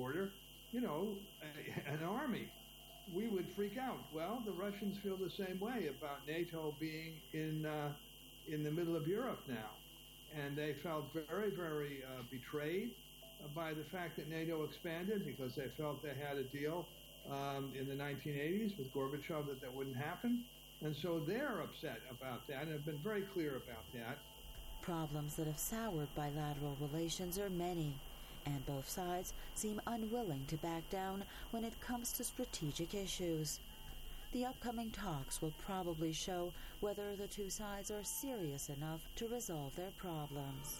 border, an army. We would freak out. Well, the Russians feel the same way about NATO being in the middle of Europe now. And they felt very, very betrayed by the fact that NATO expanded, because they felt they had a deal in the 1980s with Gorbachev that wouldn't happen. And so they're upset about that and have been very clear about that. Problems that have soured bilateral relations are many, and both sides seem unwilling to back down when it comes to strategic issues. The upcoming talks will probably show whether the two sides are serious enough to resolve their problems.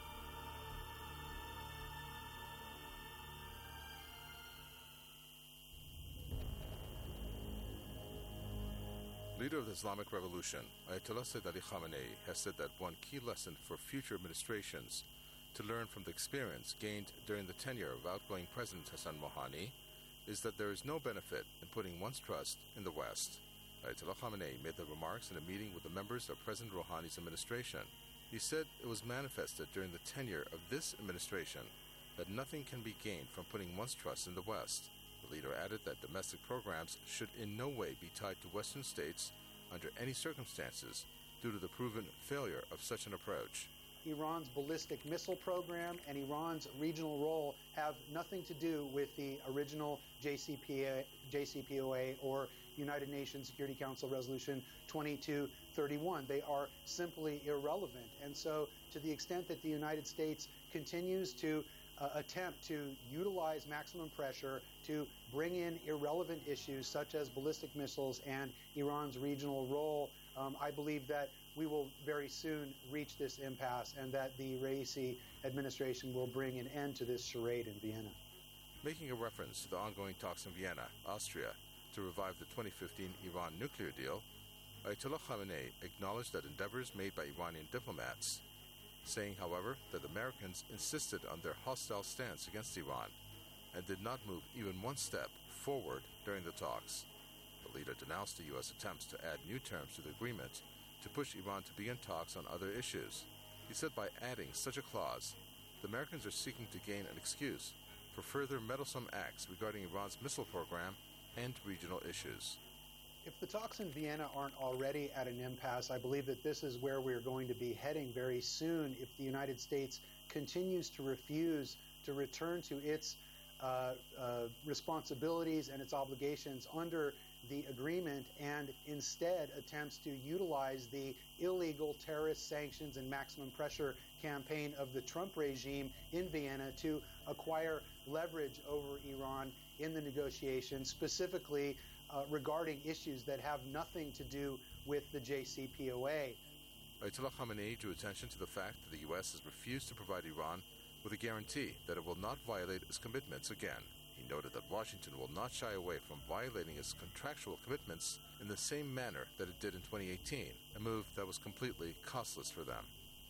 Leader of the Islamic Revolution, Ayatollah Sayyid Ali Khamenei, has said that one key lesson for future administrations to learn from the experience gained during the tenure of outgoing President Hassan Rouhani is that there is no benefit in putting one's trust in the West. Ayatollah Khamenei made the remarks in a meeting with the members of President Rouhani's administration. He said it was manifested during the tenure of this administration that nothing can be gained from putting one's trust in the West. The leader added that domestic programs should in no way be tied to Western states under any circumstances due to the proven failure of such an approach. Iran's ballistic missile program and Iran's regional role have nothing to do with the original JCPOA or United Nations Security Council Resolution 2231. They are simply irrelevant. And so to the extent that the United States continues to attempt to utilize maximum pressure to bring in irrelevant issues such as ballistic missiles and Iran's regional role, I believe that we will very soon reach this impasse and that the Raisi administration will bring an end to this charade in Vienna. Making a reference to the ongoing talks in Vienna, Austria, to revive the 2015 Iran nuclear deal, Ayatollah Khamenei acknowledged that endeavors made by Iranian diplomats, saying, however, that Americans insisted on their hostile stance against Iran and did not move even one step forward during the talks. The leader denounced the U.S. attempts to add new terms to the agreement to push Iran to begin talks on other issues. He said by adding such a clause, the Americans are seeking to gain an excuse for further meddlesome acts regarding Iran's missile program and regional issues. If the talks in Vienna aren't already at an impasse, I believe that this is where we're going to be heading very soon if the United States continues to refuse to return to its responsibilities and its obligations under the agreement and instead attempts to utilize the illegal terrorist sanctions and maximum pressure campaign of the Trump regime in Vienna to acquire leverage over Iran in the negotiations, specifically regarding issues that have nothing to do with the JCPOA. Ayatollah Khamenei drew attention to the fact that the U.S. has refused to provide Iran with a guarantee that it will not violate its commitments again. He noted that Washington will not shy away from violating its contractual commitments in the same manner that it did in 2018, a move that was completely costless for them.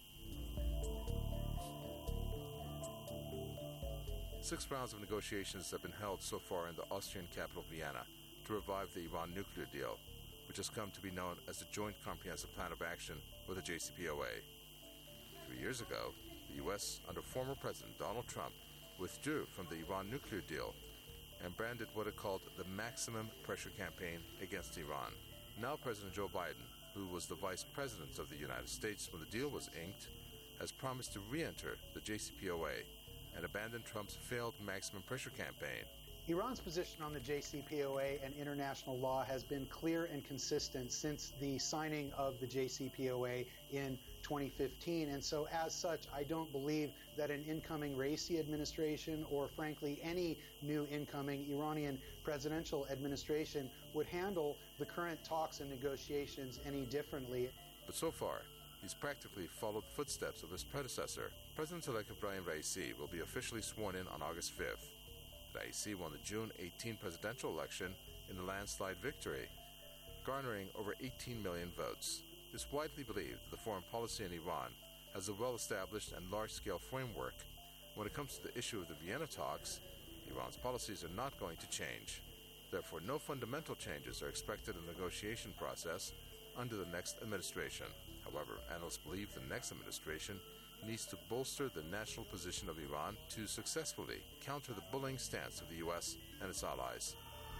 6 rounds of negotiations have been held so far in the Austrian capital Vienna to revive the Iran nuclear deal, which has come to be known as the Joint Comprehensive Plan of Action, or the JCPOA. 3 years ago, the U.S., under former President Donald Trump, withdrew from the Iran nuclear deal and branded what it called the maximum pressure campaign against Iran. Now President Joe Biden, who was the vice president of the United States when the deal was inked, has promised to re-enter the JCPOA and abandon Trump's failed maximum pressure campaign. Iran's position on the JCPOA and international law has been clear and consistent since the signing of the JCPOA in 2015. And so as such, I don't believe that an incoming Raisi administration or frankly any new incoming Iranian presidential administration would handle the current talks and negotiations any differently. But so far, he's practically followed the footsteps of his predecessor. President-elect Ebrahim Raisi will be officially sworn in on August 5th. Raisi won the June 18 presidential election in a landslide victory, garnering over 18 million votes. It's widely believed that the foreign policy in Iran has a well-established and large-scale framework. When it comes to the issue of the Vienna talks, Iran's policies are not going to change. Therefore, no fundamental changes are expected in the negotiation process under the next administration. However, analysts believe the next administration needs to bolster the national position of Iran to successfully counter the bullying stance of the U.S. and its allies.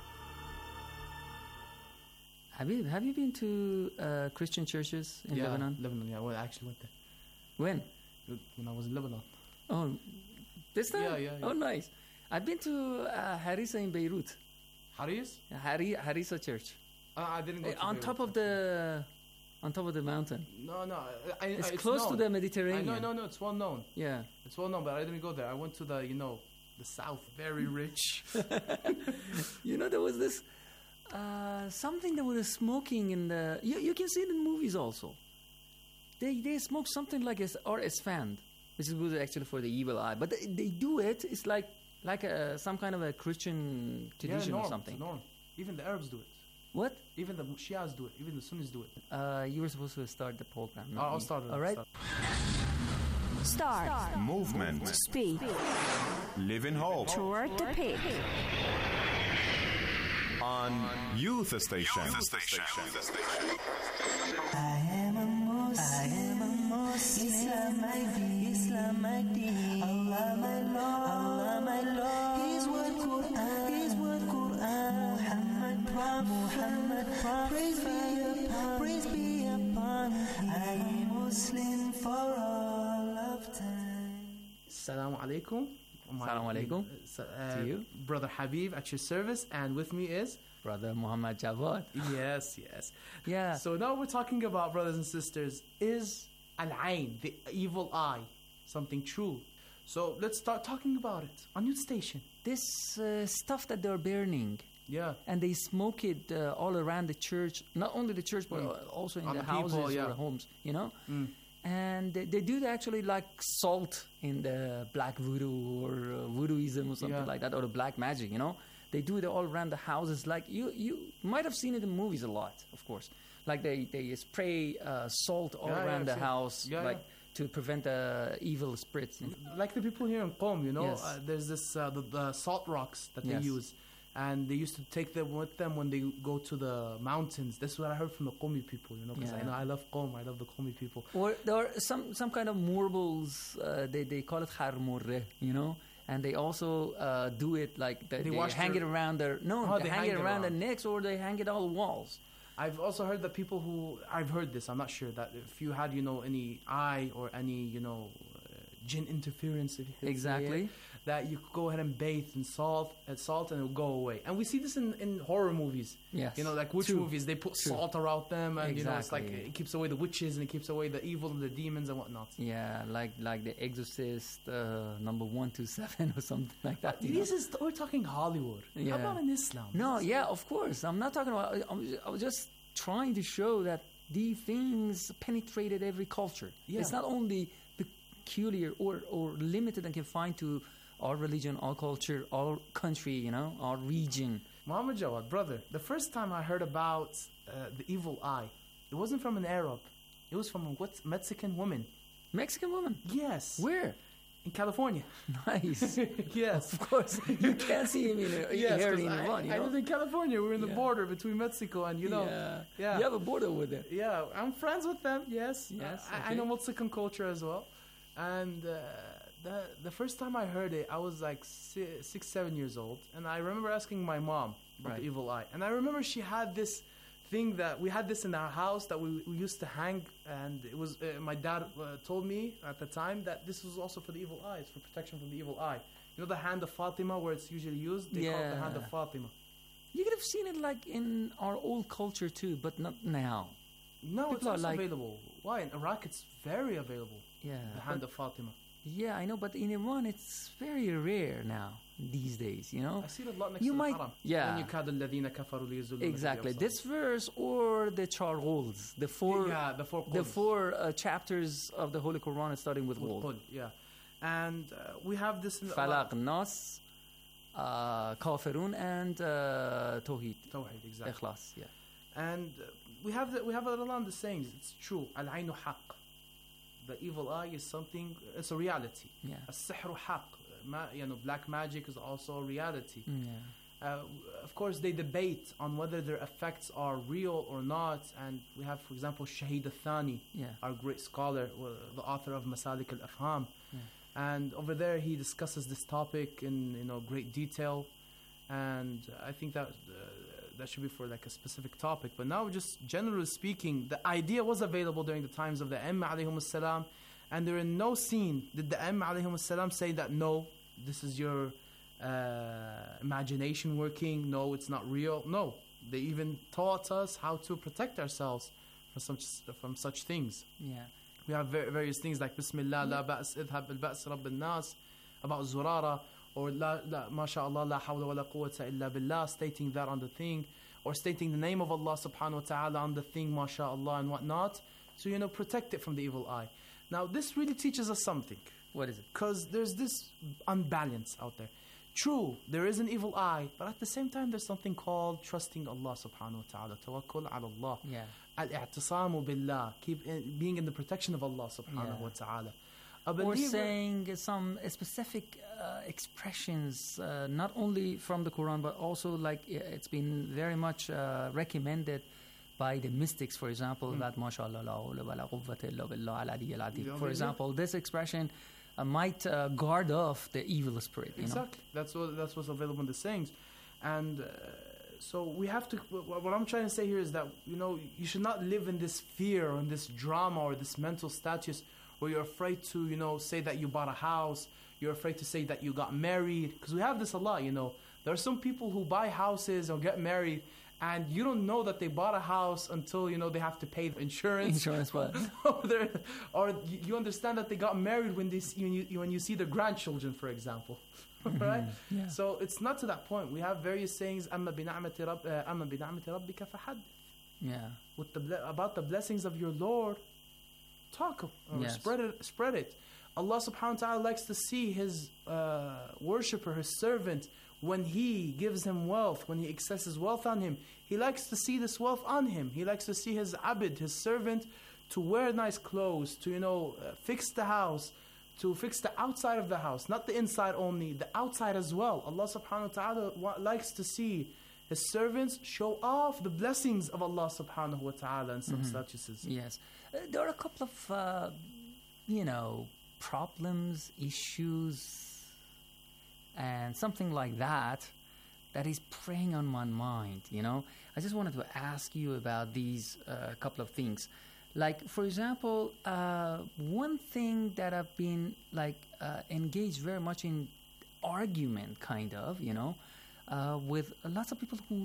Habib, have you been to Christian churches in Lebanon? Lebanon, yeah. Well, I actually went there. When? When I was in Lebanon. Oh, this time? Yeah. Oh, nice. I've been to Harissa in Beirut. Haris? Harissa Church. I didn't go to on Beirut. top of the mountain. No. It's it's close to known. the Mediterranean. No, it's well known. Yeah. It's well known, but I didn't go there. I went to the south, very rich. There was this something that was smoking in the. You can see it in movies also. They smoke something like Esfand, which is good actually for the evil eye. But they do it. It's like some kind of a Christian tradition or something. It's norm. Even the Arabs do it. What? Even the Shias do it. Even the Sunnis do it. You were supposed to start the program. I'll start it. All right. Start. Movement. Speak. Living Hope. Tour to Peak. On Youth Station. I am a Muslim. Islam my deen. Allah my Lord. His word Quran. Muhammad Prophet. Praise be upon him. I am Muslim for all of time. Assalamu alaikum. Assalamu alaikum. To you. Brother Habib at your service, and with me is Brother Muhammad Jawad. Yes. Yeah. So now we're talking about, brothers and sisters, is al-ain, the evil eye, something true? So let's start talking about it on Youth Station. This stuff that they're burning. Yeah. And they smoke it all around the church, not only the church, but also in On the the people, houses yeah. or the homes, And they do it actually like salt in the black voodoo or voodooism or something like that, or the black magic, They do it all around the houses. Like you might have seen it in movies a lot, of course. Like they spray salt all around the house, to prevent evil spirits. Like the people here in Qom, Yes. there's this the salt rocks that they Yes. use, and they used to take them with them when they go to the mountains. That's what I heard from the Qumi people, because I love Qom, I love the Qumi people. Or there are some kind of marbles. They call it kharmurre, And they also do it like they hang it around their they hang it around their necks, or they hang it on the walls. I've also heard that people I've heard this, I'm not sure, that if you had, any eye or any, jinn interference, if you could Exactly. say it, that you could go ahead and bathe in salt and it will go away. And we see this in horror movies. Yes. Like witch movies, they put salt around them, and it's like Exactly. it keeps away the witches and it keeps away the evil and the demons and whatnot. Yeah, like The Exorcist number 127 or something like that. We're talking Hollywood. Yeah. How about in Islam? No, yeah, of course. I'm not talking about. I was just trying to show that these things penetrated every culture. Yeah. It's not only peculiar or limited and confined to our religion, our culture, our country, our region. Muhammad Jawad, brother, the first time I heard about the evil eye, it wasn't from an Arab. It was from a Mexican woman. Mexican woman? Yes. Where? In California. Nice. Yes. Of course. You can't see him here in Iran, I live in California. We're in the border between Mexico and, Yeah. Yeah. You have a border over there. Yeah, I'm friends with them, yes. Yes, I okay. know Mexican culture as well. And the first time I heard it, I was like 6, 7 years old. And I remember asking my mom about the evil eye. And I remember she had this thing that we had this in our house that we used to hang. And it was my dad told me at the time that this was also for the evil eye. It's for protection from the evil eye. The hand of Fatima where it's usually used? They call it the hand of Fatima. You could have seen it like in our old culture too, but not now. No, People it's also like- available. Why? In Iraq, it's very available. Yeah. The hand of Fatima. Yeah, I know, but in Iran, it's very rare now, these days, I see it a lot next You to might- the Haram. yeah. وَإِنْ يُكَادُ الَّذِينَ كَفَرُوا لِيُزِلُّونَكَ Exactly. بِأَبْصَارِهِمْ. This verse or the Charghols, the four the four chapters of the Holy Quran starting with Qul. Qul, yeah. And we have this in the Falaq, Nas, Kafirun, and Tawheed. Tawheed, exactly. Ikhlas, yeah. And we have it around the sayings. It's true. Al-Ainu haq. The evil eye is something. It's a reality. Yeah. As-sihru haq. Black magic is also a reality. Yeah. of course, they debate on whether their effects are real or not. And we have, for example, Shahid al-Thani, our great scholar, the author of Masalik al-Afham. And over there, he discusses this topic in great detail. And I think that that should be for like a specific topic. But now, just generally speaking, the idea was available during the times of the A'imma alayhum salam, and there in no scene did the A'imma alayhum salam say that no, this is your imagination working. No, it's not real. No, they even taught us how to protect ourselves from such things. Yeah, we have various things like Bismillah, la ba's, idhab al-ba's rabb al-nas, about Zurara, or la masha'Allah, la hawla wa la quwwata illa billah, stating that on the thing, or stating the name of Allah subhanahu wa ta'ala on the thing, masha'Allah, and whatnot, to protect it from the evil eye. Now this really teaches us something. What is it? Because there's this unbalance out there. True, there is an evil eye, but at the same time there's something called trusting Allah subhanahu wa ta'ala, tawakkul ala Allah, al-i'tisamu billah, being in the protection of Allah subhanahu wa ta'ala. Or saying some specific expressions, not only from the Quran, but also like it's been very much recommended by the mystics, for example, that mashallah la hawla wa la quwwata illa billah al-ali al-azim. For example, this expression might guard off the evil spirit. Exactly. That's what's available in the sayings. And so we have to, what I'm trying to say here is that, you should not live in this fear or in this drama or this mental status where you're afraid to, say that you bought a house, you're afraid to say that you got married. Because we have this a lot, There are some people who buy houses or get married, and you don't know that they bought a house until, they have to pay the insurance. Insurance what? Or you understand that they got married when you see their grandchildren, for example. Right? Yeah. So it's not to that point. We have various sayings, أَمَّا بِنَعْمَةِ رَبِّكَ فَحَدِّثْ. Yeah. About the blessings of your Lord, talk or spread it. Allah subhanahu wa ta'ala likes to see his worshipper, his servant, when he gives him wealth, when he excesses wealth on him, he likes to see this wealth on him. He likes to see his abid, his servant, to wear nice clothes, to fix the house, to fix the outside of the house, not the inside only, the outside as well. Allah subhanahu wa ta'ala likes to see his servants show off the blessings of Allah subhanahu wa ta'ala in some statuses. Yes. There are a couple of, problems, issues, and something like that is preying on my mind, I just wanted to ask you about these couple of things. Like, for example, one thing that I've been, engaged very much in argument, kind of, with lots of people who,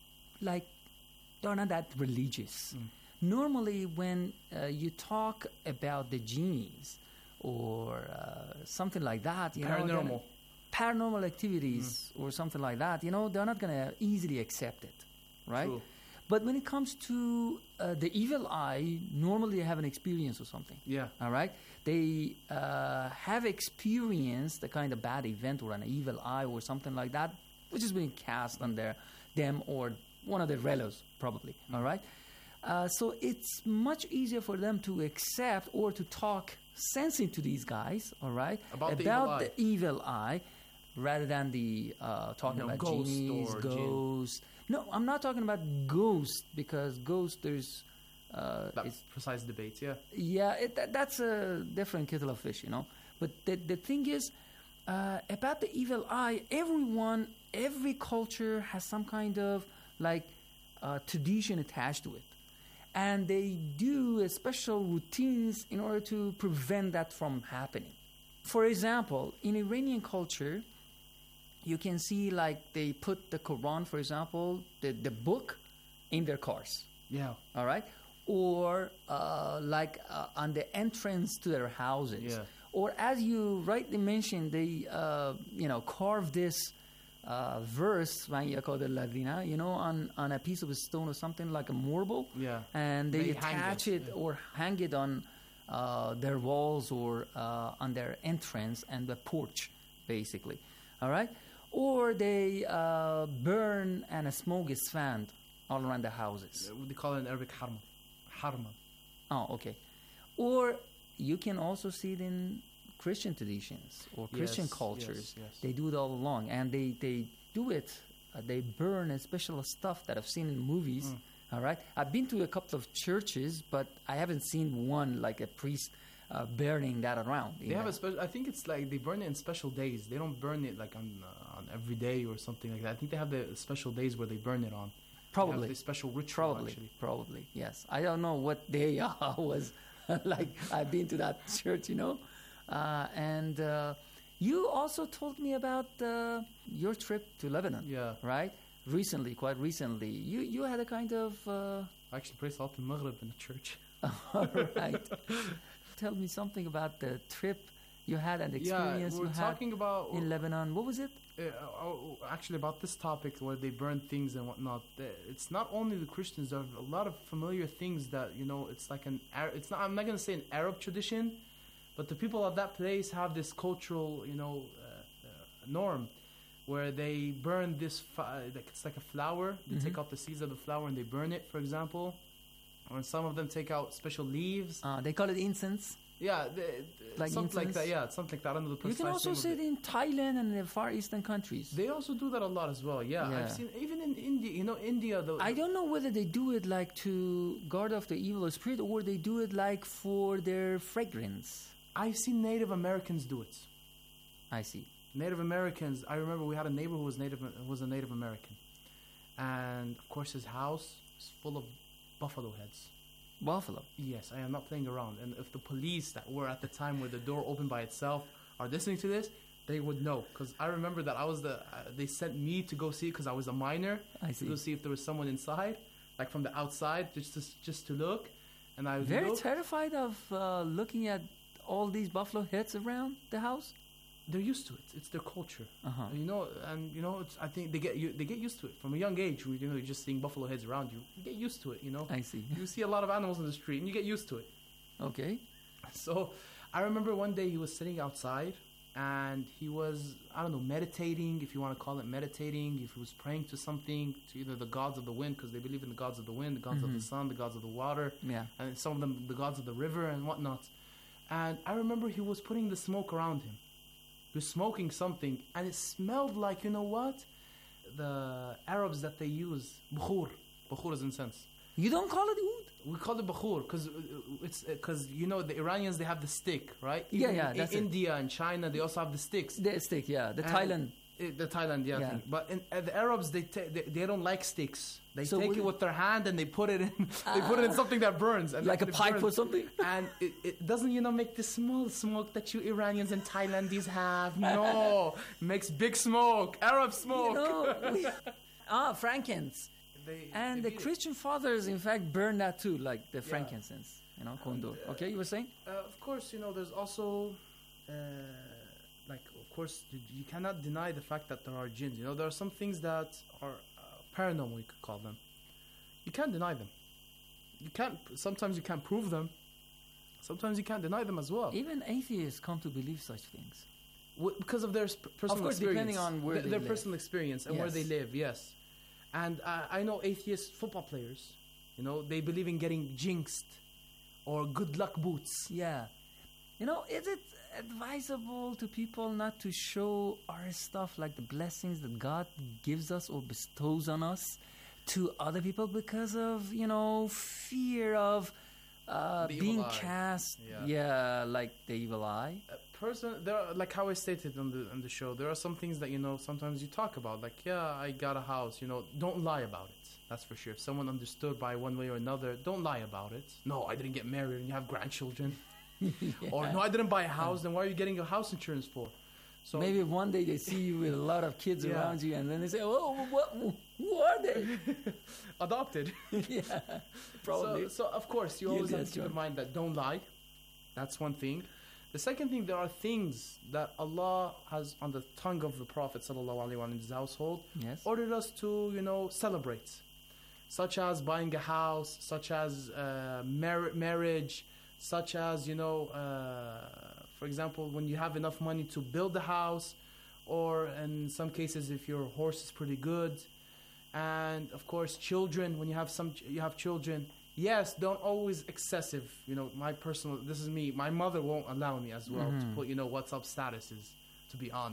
they're not that religious. Normally, when you talk about the genies or something like that, paranormal activities or something like that, they're not going to easily accept it, right? True. But when it comes to the evil eye, normally they have an experience or something. Yeah. All right? They have experienced a kind of bad event or an evil eye or something like that, which has been cast on them or one of their relatives, probably. All right? So it's much easier for them to accept or to talk sense into these guys, all right? About the evil eye, rather than the talking about genies, ghosts. No, I'm not talking about ghosts, because ghosts, there's... That's precise debate, yeah. Yeah, that's a different kettle of fish, But the thing is, about the evil eye, every culture has some kind of, tradition attached to it. And they do special routines in order to prevent that from happening. For example, in Iranian culture, you can see they put the Quran, for example, the book in their cars. Yeah. All right? Or on the entrance to their houses. Yeah. Or as you rightly mentioned, they carve this verse, on a piece of stone or something like a marble. Yeah. And they attach it or hang it on their walls or on their entrance and the porch, basically. All right? Or they burn and smoke is fanned all around the houses. They call it in Arabic harma. Oh, okay. Or you can also see it in Christian traditions or Christian cultures. Yes. They do it all along, and they do it they burn a special stuff that I've seen in movies. All right, I've been to a couple of churches, but I haven't seen one like a priest burning that around. They have a special. I think it's like they burn it in special days. They don't burn it like on every day or something like that. I think they have the special days where they burn it on. Probably they have the special ritual. Probably, yes. I don't know what day was like. I've been to that church, and you also told me about your trip to Lebanon. Yeah. Right. Quite recently, you had a kind of. I actually prayed Salat al-Maghrib in the church. All right. Tell me something about the trip you had and the experience you had talking about in Lebanon. What was it? Actually, about this topic where they burn things and whatnot. It's not only the Christians. There are a lot of familiar things that it's like it's not. I'm not going to say an Arab tradition, but the people of that place have this cultural, norm, where they burn this. It's like a flower. They take out the seeds of the flower and they burn it, for example. Or some of them take out special leaves. They call it incense. Yeah, like something incense? like that. Yeah, something like that. I don't know the precise You can also see it in Thailand and the Far Eastern countries. They also do that a lot as well. Yeah, I've seen even in India. India. I don't know whether they do it like to guard off the evil spirit, or they do it like for their fragrance. I've seen Native Americans do it. I see. Native Americans. I remember we had a neighbor who was a Native American, and of course his house is full of buffalo heads. Buffalo? Yes, I am not playing around. And if the police that were at the time where the door opened by itself are listening to this, they would know. Because I remember that they sent me to go see it because I was a minor. I see. To go see if there was someone inside, like from the outside, just to look. And I very terrified of looking at all these buffalo heads around the house. They're used to it. It's their culture. Uh-huh. I think they get used to it from a young age. You're just seeing buffalo heads around you. You get used to it. I see. You see a lot of animals in the street, and you get used to it. Okay. So, I remember one day he was sitting outside, and he was meditating, if you want to call it meditating. If he was praying to something, to either the gods of the wind, because they believe in the gods of the wind, the gods of the sun, the gods of the water, and some of them the gods of the river and whatnot. And I remember he was putting the smoke around him. He was smoking something, and it smelled like, the Arabs that they use, bukhur. Bukhur is incense. You don't call it oud? We call it bukhur because the Iranians, they have the stick, right? That's in India and China, they also have the sticks. The stick, yeah. Thailand. The Thailand, yeah. Thing. But the Arabs, they don't like sticks. They take it with their hand and they put it in. They put it in something that burns, and like a pipe or something. And it doesn't, make the small smoke that you Iranians and Thailandese have. No, it makes big smoke, Arab smoke. Frankincense. The Christian fathers, in fact, burn that too, like the frankincense. Kondor. Okay, you were saying? Of course, there's also. Of course, you cannot deny the fact that there are jinns. There are some things that are paranormal, you could call them. You can't deny them. Sometimes you can't prove them. Sometimes you can't deny them as well. Even atheists come to believe such things. Because of their personal experience. Depending on where their personal experience and where they live, yes. And I know atheist football players, they believe in getting jinxed or good luck boots. Yeah. Is it advisable to people not to show our stuff, like the blessings that God gives us or bestows on us, to other people because of, fear of being cast? Yeah, like the evil eye. There are, like how I stated on the show, there are some things that sometimes you talk about, like I got a house. Don't lie about it. That's for sure. If someone understood by one way or another, don't lie about it. No, I didn't get married and you have grandchildren. Or no, I didn't buy a house. Then why are you getting a house insurance for? So maybe one day they see you with a lot of kids around you, and then they say, "Oh, who are they?" Adopted. Yeah, probably. So of course you always have to keep in mind that don't lie. That's one thing. The second thing, there are things that Allah has on the tongue of the Prophet ﷺ in his household ordered us to celebrate, such as buying a house, such as marriage. Such as, for example, when you have enough money to build a house, or in some cases, if your horse is pretty good. And, of course, children, when you have children. Yes, don't always excessive. This is me. My mother won't allow me as well to put, WhatsApp statuses, to be honest.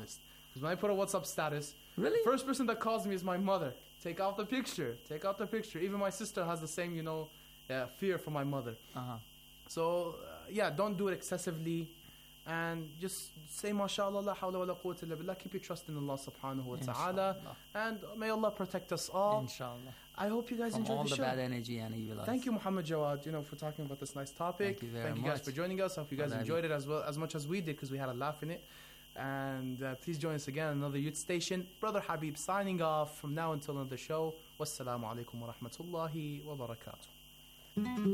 Because when I put a WhatsApp status, Really? the first person that calls me is my mother. Take out the picture. Take out the picture. Even my sister has the same, fear for my mother. Uh-huh. So, don't do it excessively. And just say, MashaAllah, la hawla wa la quwwata illa billah. Keep your trust in Allah subhanahu wa ta'ala. And may Allah protect us all. Inshallah. I hope you guys enjoyed all the the show. bad energy and evil eyes. Thank you, Muhammad Jawad, for talking about this nice topic. Thank you very Thank you guys much. for joining us. I hope you guys enjoyed it as much as we did, because we had a laugh in it. And please join us again on another youth station. Brother Habib signing off from now until another show. Wassalamu alaikum wa rahmatullahi wa barakatuh.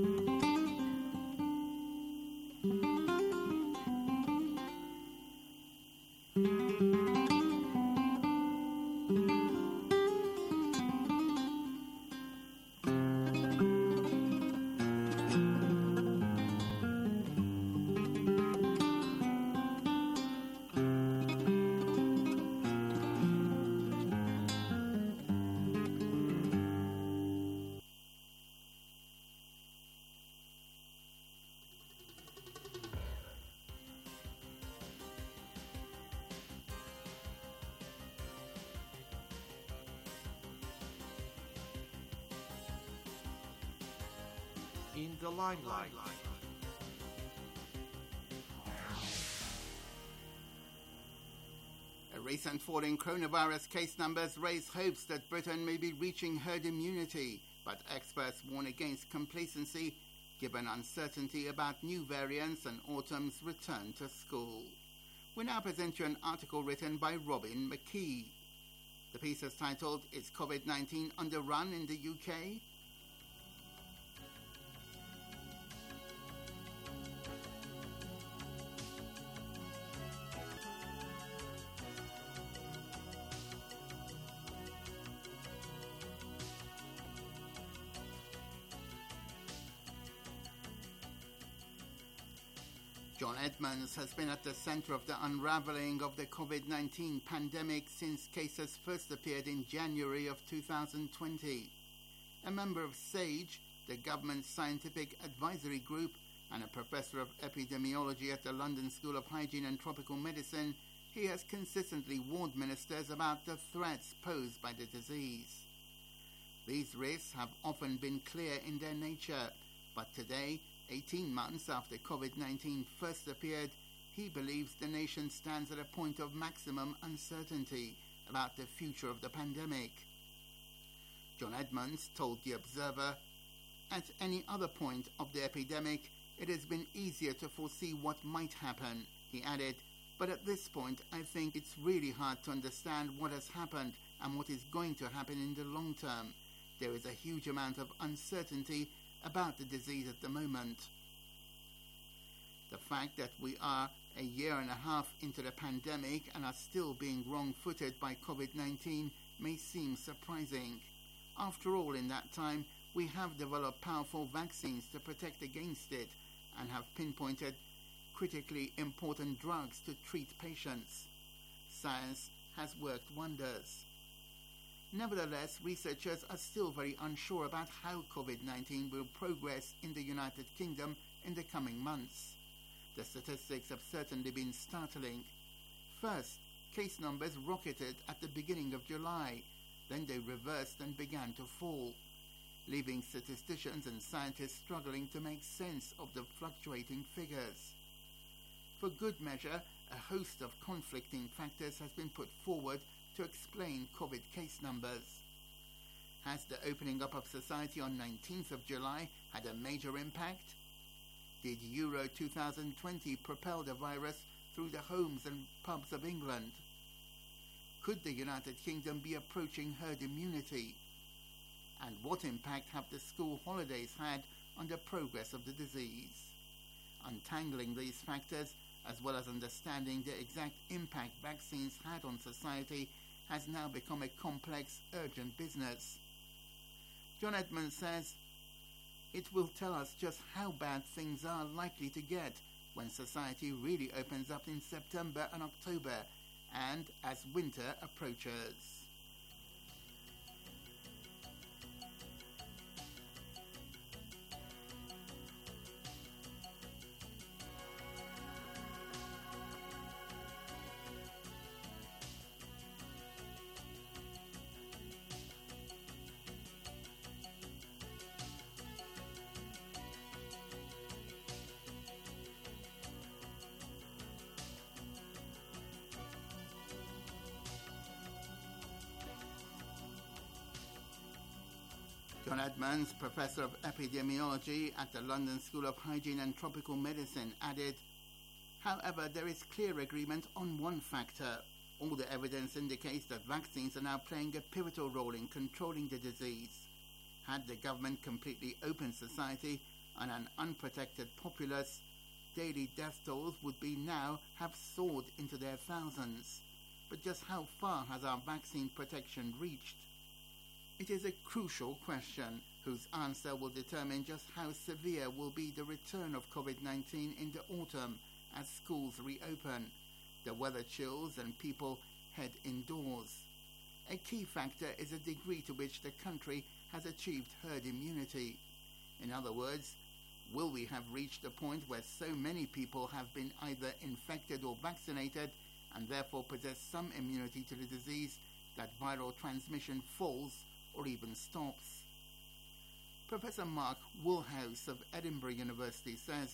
In the limelight. Recent fall in coronavirus case numbers raise hopes that Britain may be reaching herd immunity, but experts warn against complacency given uncertainty about new variants and autumn's return to school. We now present you an article written by Robin McKee. The piece is titled, "Is COVID-19 on the run in the UK?" John Edmonds has been at the center of the unraveling of the COVID-19 pandemic since cases first appeared in January of 2020. A member of SAGE, the government's scientific advisory group, and a professor of epidemiology at the London School of Hygiene and Tropical Medicine, he has consistently warned ministers about the threats posed by the disease. These risks have often been clear in their nature, but today, 18 months after COVID-19 first appeared, he believes the nation stands at a point of maximum uncertainty about the future of the pandemic. John Edmonds told The Observer, "At any other point of the epidemic, it has been easier to foresee what might happen," he added, "but at this point, I think it's really hard to understand what has happened and what is going to happen in the long term. There is a huge amount of uncertainty about the disease at the moment." The fact that we are a year and a half into the pandemic and are still being wrong-footed by COVID-19 may seem surprising. After all, in that time, we have developed powerful vaccines to protect against it and have pinpointed critically important drugs to treat patients. Science has worked wonders. Nevertheless, researchers are still very unsure about how COVID-19 will progress in the United Kingdom in the coming months. The statistics have certainly been startling. First, case numbers rocketed at the beginning of July, then they reversed and began to fall, leaving statisticians and scientists struggling to make sense of the fluctuating figures. For good measure, a host of conflicting factors has been put forward to explain COVID case numbers. Has the opening up of society on 19th of July had a major impact? Did Euro 2020 propel the virus through the homes and pubs of England? Could the United Kingdom be approaching herd immunity? And what impact have the school holidays had on the progress of the disease? Untangling these factors, as well as understanding the exact impact vaccines had on society, has now become a complex, urgent business. John Edmonds says, "It will tell us just how bad things are likely to get when society really opens up in September and October and as winter approaches." John Edmonds, Professor of Epidemiology at the London School of Hygiene and Tropical Medicine, added, "However, there is clear agreement on one factor. All the evidence indicates that vaccines are now playing a pivotal role in controlling the disease. Had the government completely opened society and an unprotected populace, daily death tolls would be now have soared into their thousands. But just how far has our vaccine protection reached? It is a crucial question whose answer will determine just how severe will be the return of COVID-19 in the autumn as schools reopen, the weather chills and people head indoors. A key factor is the degree to which the country has achieved herd immunity. In other words, will we have reached a point where so many people have been either infected or vaccinated and therefore possess some immunity to the disease that viral transmission falls or even stops?" Professor Mark Woolhouse of Edinburgh University says,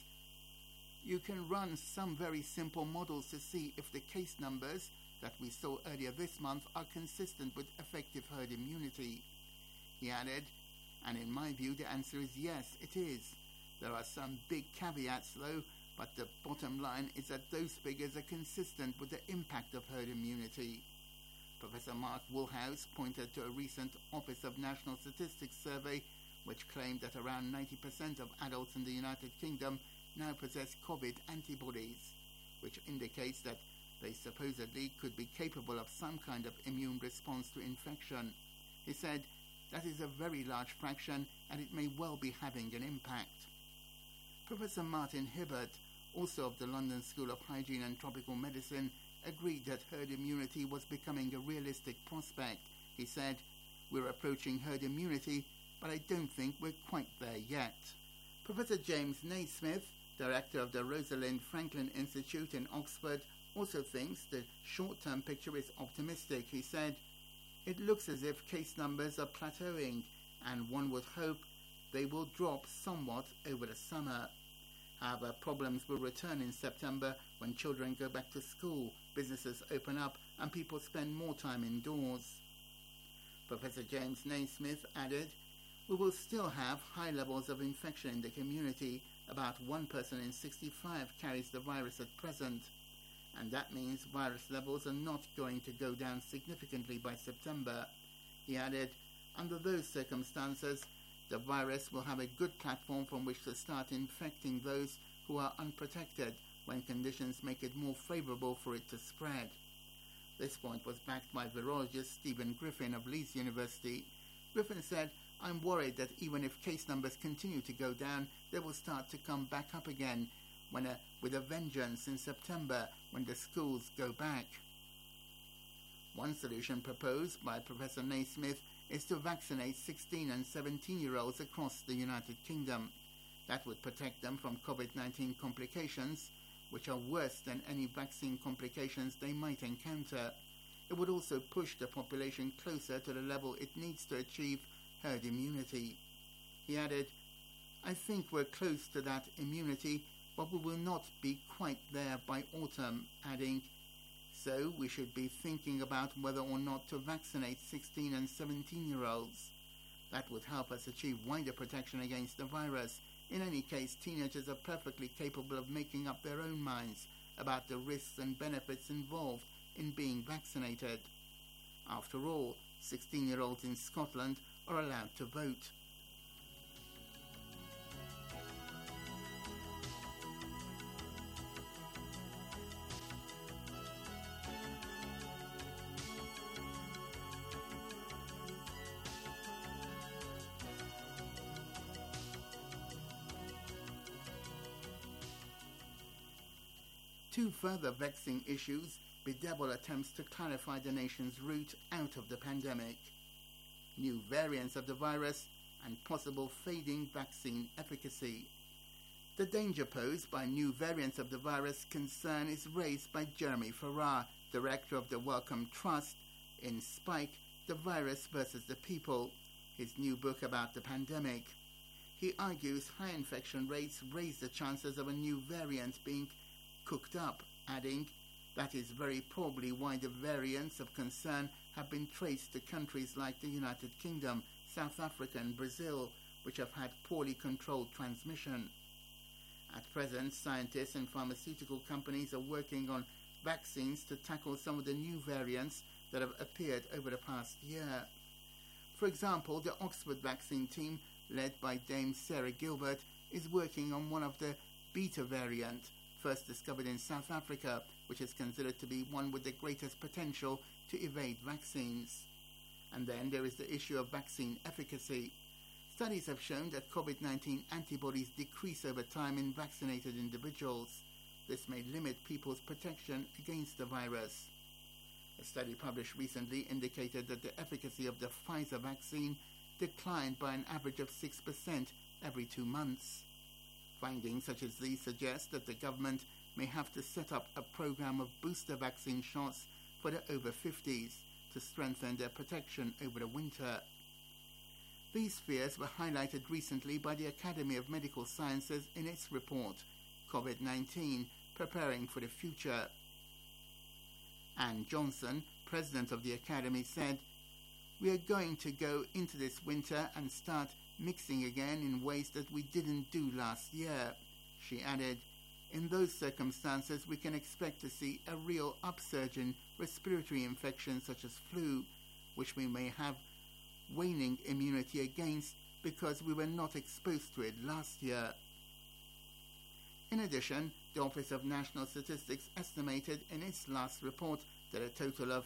"You can run some very simple models to see if the case numbers that we saw earlier this month are consistent with effective herd immunity." He added, "And in my view the answer is yes, it is. There are some big caveats though, but the bottom line is that those figures are consistent with the impact of herd immunity." Professor Mark Woolhouse pointed to a recent Office of National Statistics survey which claimed that around 90% of adults in the United Kingdom now possess COVID antibodies, which indicates that they supposedly could be capable of some kind of immune response to infection. He said, "That is a very large fraction and it may well be having an impact." Professor Martin Hibbert, also of the London School of Hygiene and Tropical Medicine, agreed that herd immunity was becoming a realistic prospect. He said, "We're approaching herd immunity, but I don't think we're quite there yet." Professor James Naismith, director of the Rosalind Franklin Institute in Oxford, also thinks the short-term picture is optimistic. He said, "It looks as if case numbers are plateauing, and one would hope they will drop somewhat over the summer. However, problems will return in September when children go back to school, businesses open up, and people spend more time indoors." Professor James Naismith added, "We will still have high levels of infection in the community. About 1 person in 65 carries the virus at present, and that means virus levels are not going to go down significantly by September." He added, "Under those circumstances, the virus will have a good platform from which to start infecting those who are unprotected when conditions make it more favorable for it to spread." This point was backed by virologist Stephen Griffin of Leeds University. Griffin said, "I'm worried that even if case numbers continue to go down, they will start to come back up again with a vengeance in September when the schools go back." One solution proposed by Professor Naismith is to vaccinate 16 and 17-year-olds across the United Kingdom. That would protect them from COVID-19 complications, which are worse than any vaccine complications they might encounter. It would also push the population closer to the level it needs to achieve herd immunity. He added, "I think we're close to that immunity, but we will not be quite there by autumn," adding, "So we should be thinking about whether or not to vaccinate 16 and 17-year-olds. That would help us achieve wider protection against the virus. In any case, teenagers are perfectly capable of making up their own minds about the risks and benefits involved in being vaccinated. After all, 16-year-olds in Scotland are allowed to vote." Two further vexing issues bedevil attempts to clarify the nation's route out of the pandemic: new variants of the virus and possible fading vaccine efficacy. The danger posed by new variants of the virus concern is raised by Jeremy Farrar, director of the Wellcome Trust, in Spike, The Virus versus the People, his new book about the pandemic. He argues high infection rates raise the chances of a new variant being cooked up, adding, That is very probably why the variants of concern have been traced to countries like the United Kingdom, South Africa and Brazil, which have had poorly controlled transmission. At present, scientists and pharmaceutical companies are working on vaccines to tackle some of the new variants that have appeared over the past year. For example, the Oxford vaccine team, led by Dame Sarah Gilbert, is working on one of the beta variant, first discovered in South Africa, which is considered to be one with the greatest potential to evade vaccines. And then there is the issue of vaccine efficacy. Studies have shown that COVID-19 antibodies decrease over time in vaccinated individuals. This may limit people's protection against the virus. A study published recently indicated that the efficacy of the Pfizer vaccine declined by an average of 6% every 2 months. Findings such as these suggest that the government may have to set up a program of booster vaccine shots for the over 50s to strengthen their protection over the winter. These fears were highlighted recently by the Academy of Medical Sciences in its report, COVID-19, Preparing for the Future. Anne Johnson, president of the Academy, said, "We are going to go into this winter and start mixing again in ways that we didn't do last year." She added, "In those circumstances, we can expect to see a real upsurge in respiratory infections such as flu, which we may have waning immunity against because we were not exposed to it last year." In addition, the Office of National Statistics estimated in its last report that a total of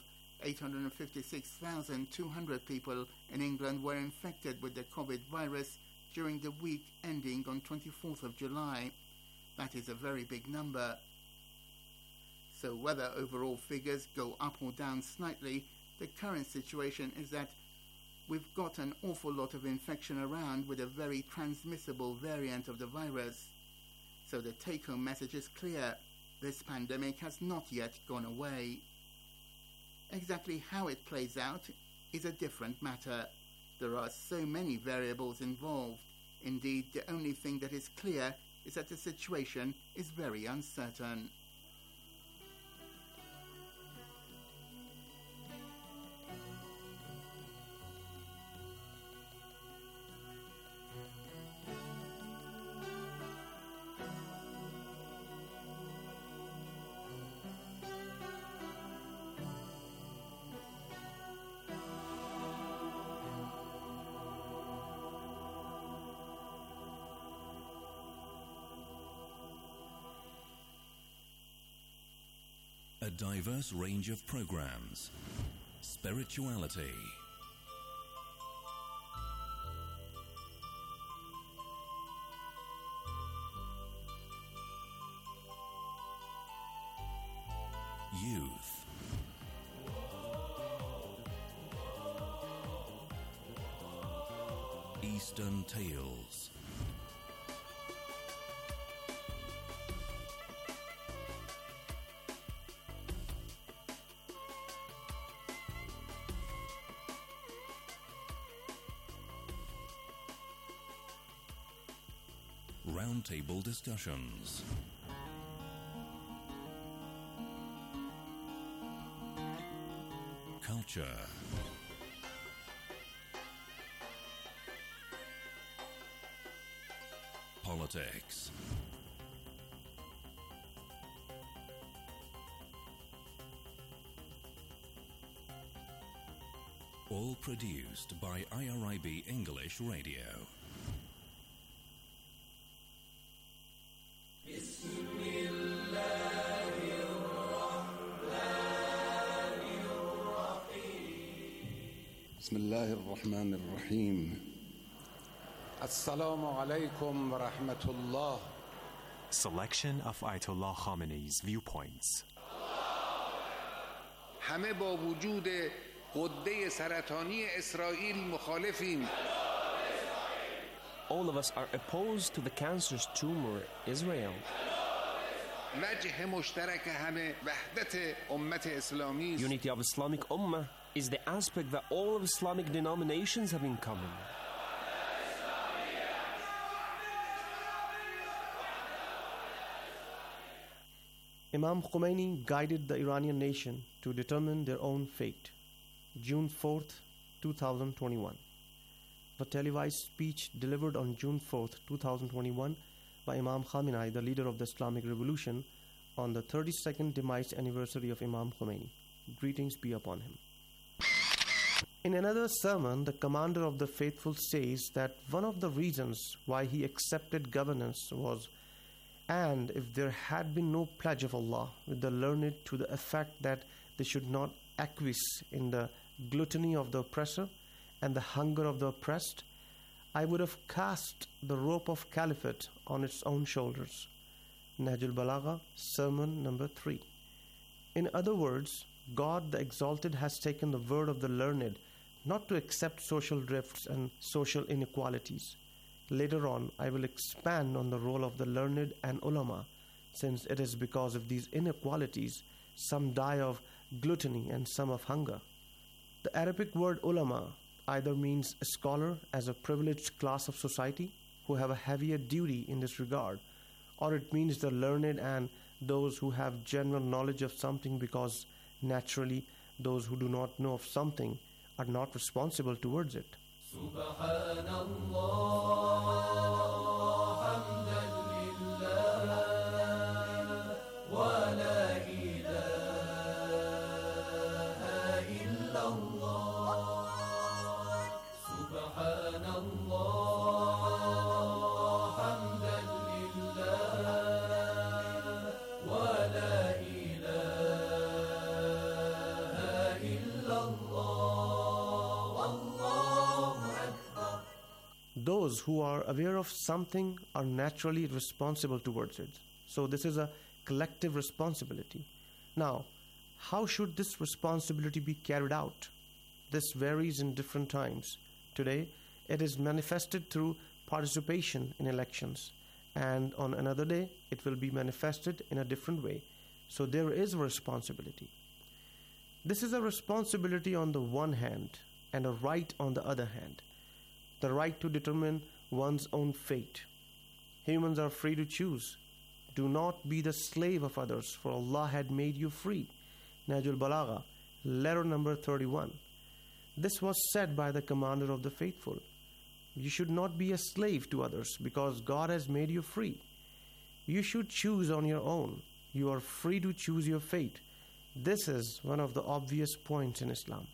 856,200 people in England were infected with the COVID virus during the week ending on 24th of July. That is a very big number. So whether overall figures go up or down slightly, the current situation is that we've got an awful lot of infection around with a very transmissible variant of the virus. So the take-home message is clear. This pandemic has not yet gone away. Exactly how it plays out is a different matter. There are so many variables involved. Indeed, the only thing that is clear is that the situation is very uncertain. A diverse range of programs, spirituality, youth, Eastern tales, roundtable discussions, culture, politics, all produced by IRIB English Radio. بسم الله الرحمن الرحيم السلام عليكم ورحمة الله. Selection of Ayatollah Khamenei's viewpoints. همه با وجود غده سرطانی اسرائیل مخالفیم. All of us are opposed to the cancerous tumor Israel. وجه مشترک همه وحدت امت اسلامی است. Unity of Islamic Ummah is the aspect that all of Islamic denominations have in common. Imam Khomeini guided the Iranian nation to determine their own fate. June 4th, 2021. The televised speech delivered on June 4th, 2021 by Imam Khamenei, the leader of the Islamic Revolution, on the 32nd demise anniversary of Imam Khomeini. Greetings be upon him. In another sermon, the commander of the faithful says that one of the reasons why he accepted governance was, and if there had been no pledge of Allah with the learned to the effect that they should not acquiesce in the gluttony of the oppressor and the hunger of the oppressed, I would have cast the rope of caliphate on its own shoulders. Nahjul Balagha, sermon number 3. In other words, God the Exalted has taken the word of the learned not to accept social drifts and social inequalities. Later on, I will expand on the role of the learned and ulama, since it is because of these inequalities some die of gluttony and some of hunger. The Arabic word ulama either means a scholar as a privileged class of society who have a heavier duty in this regard, or it means the learned and those who have general knowledge of something, because naturally those who do not know of something are not responsible towards it. Those who are aware of something are naturally responsible towards it. So this is a collective responsibility. Now, how should this responsibility be carried out? This varies in different times. Today, it is manifested through participation in elections, and on another day, it will be manifested in a different way. So there is a responsibility. This is a responsibility on the one hand and a right on the other hand. The right to determine one's own fate. Humans are free to choose. Do not be the slave of others, for Allah had made you free. Nahjul Balagha, letter number 31. This was said by the commander of the faithful. You should not be a slave to others, because God has made you free. You should choose on your own. You are free to choose your fate. This is one of the obvious points in Islam.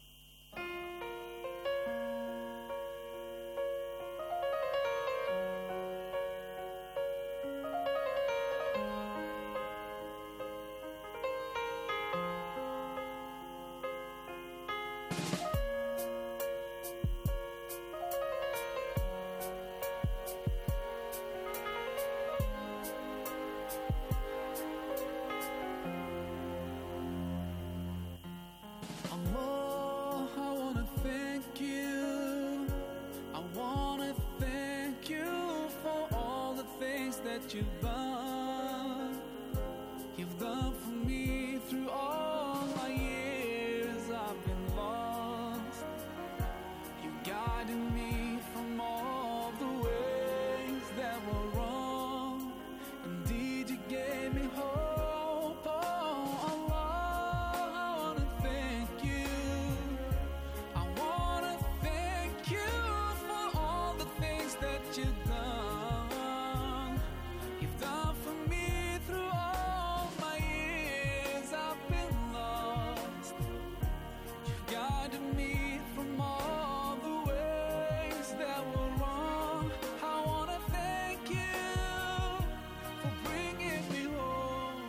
You've done for me through all my years. I've been lost. You guided me from all the ways that were wrong. Indeed, you gave me hope. Oh, Allah, I wanna thank you. I wanna thank you for all the things that you've done. You've done for me through all my years. I've been lost. You've guided me from all the ways that were wrong. I wanna thank you for bringing me home.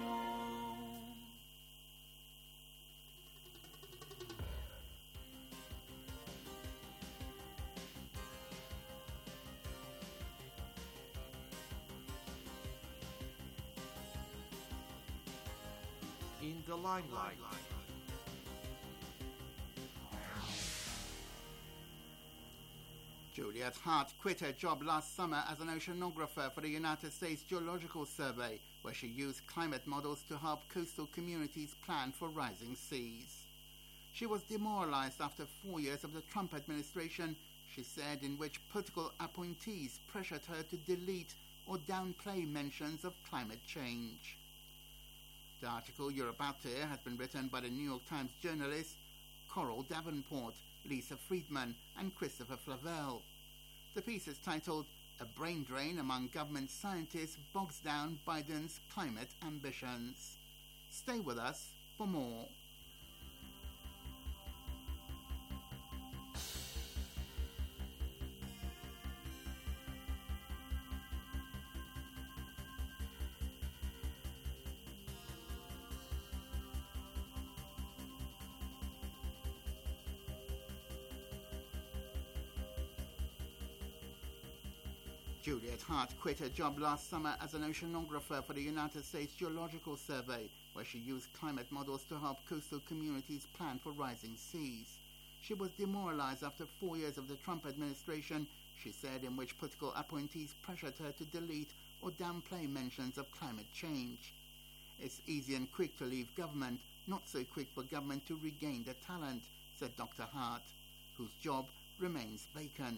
In the limelight. Juliet Hart quit her job last summer as an oceanographer for the United States Geological Survey, where she used climate models to help coastal communities plan for rising seas. She was demoralized after 4 years of the Trump administration, she said, in which political appointees pressured her to delete or downplay mentions of climate change. The article you're about to hear has been written by the New York Times journalists Coral Davenport, Lisa Friedman, and Christopher Flavelle. The piece is titled "A Brain Drain Among Government Scientists Bogs Down Biden's Climate Ambitions." Stay with us for more. Juliet Hart quit her job last summer as an oceanographer for the United States Geological Survey, where she used climate models to help coastal communities plan for rising seas. She was demoralized after 4 years of the Trump administration, she said, in which political appointees pressured her to delete or downplay mentions of climate change. It's easy and quick to leave government, not so quick for government to regain the talent, said Dr. Hart, whose job remains vacant.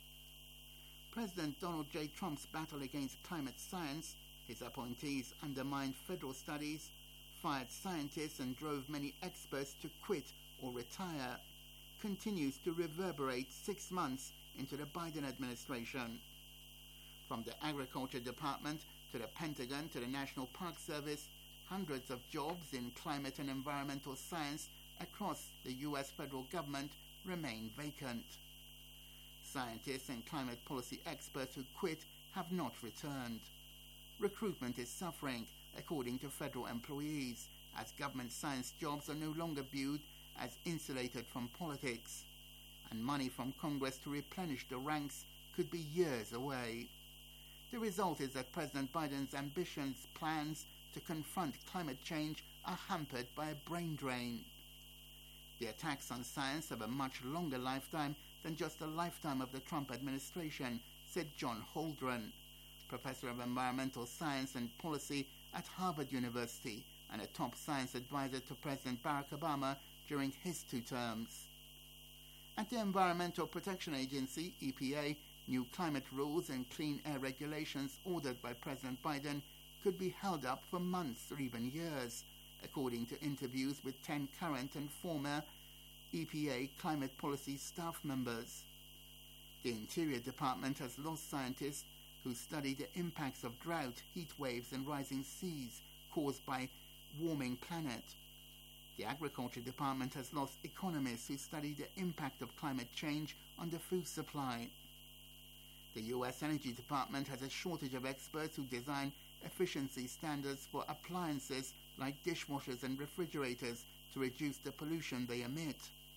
President Donald J. Trump's battle against climate science, his appointees undermined federal studies, fired scientists and drove many experts to quit or retire, continues to reverberate 6 months into the Biden administration. From the Agriculture Department to the Pentagon to the National Park Service, hundreds of jobs in climate and environmental science across the U.S. federal government remain vacant. Scientists and climate policy experts who quit have not returned. Recruitment is suffering, according to federal employees, as government science jobs are no longer viewed as insulated from politics, and money from Congress to replenish the ranks could be years away. The result is that President Biden's ambitious plans to confront climate change are hampered by a brain drain. The attacks on science have a much longer lifetime than just the lifetime of the Trump administration, said John Holdren, professor of environmental science and policy at Harvard University and a top science advisor to President Barack Obama during his 2 terms. At the Environmental Protection Agency, EPA, new climate rules and clean air regulations ordered by President Biden could be held up for months or even years, according to interviews with 10 current and former EPA climate policy staff members. The Interior Department has lost scientists who study the impacts of drought, heat waves, and rising seas caused by warming planet. The Agriculture Department has lost economists who study the impact of climate change on the food supply. The U.S. Energy Department has a shortage of experts who design efficiency standards for appliances like dishwashers and refrigerators to reduce the pollution they emit.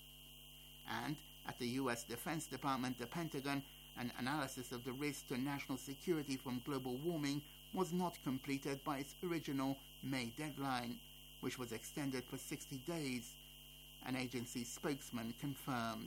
And at the U.S. Defense Department, the Pentagon, an analysis of the risk to national security from global warming was not completed by its original May deadline, which was extended for 60 days, an agency spokesman confirmed.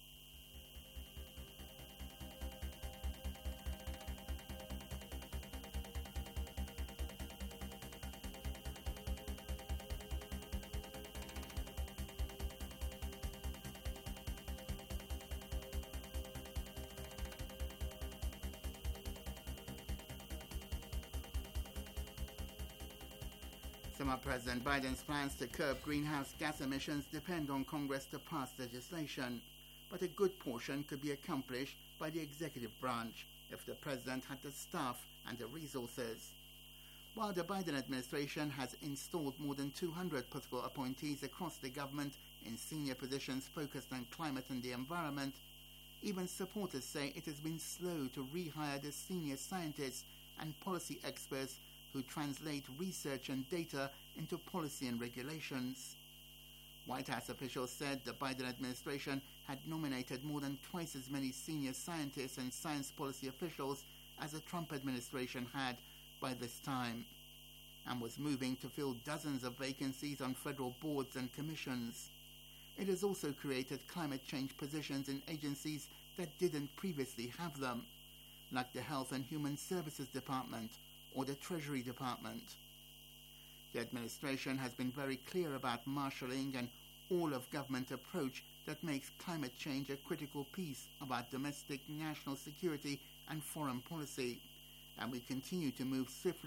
Some of President Biden's plans to curb greenhouse gas emissions depend on Congress to pass legislation, but a good portion could be accomplished by the executive branch if the president had the staff and the resources. While the Biden administration has installed more than 200 political appointees across the government in senior positions focused on climate and the environment, even supporters say it has been slow to rehire the senior scientists and policy experts who translate research and data into policy and regulations. White House officials said the Biden administration had nominated more than twice as many senior scientists and science policy officials as the Trump administration had by this time, and was moving to fill dozens of vacancies on federal boards and commissions. It has also created climate change positions in agencies that didn't previously have them, like the Health and Human Services Department or the Treasury Department. The administration has been very clear about marshalling an all-of-government approach that makes climate change a critical piece of our domestic national security and foreign policy, and we continue to move swiftly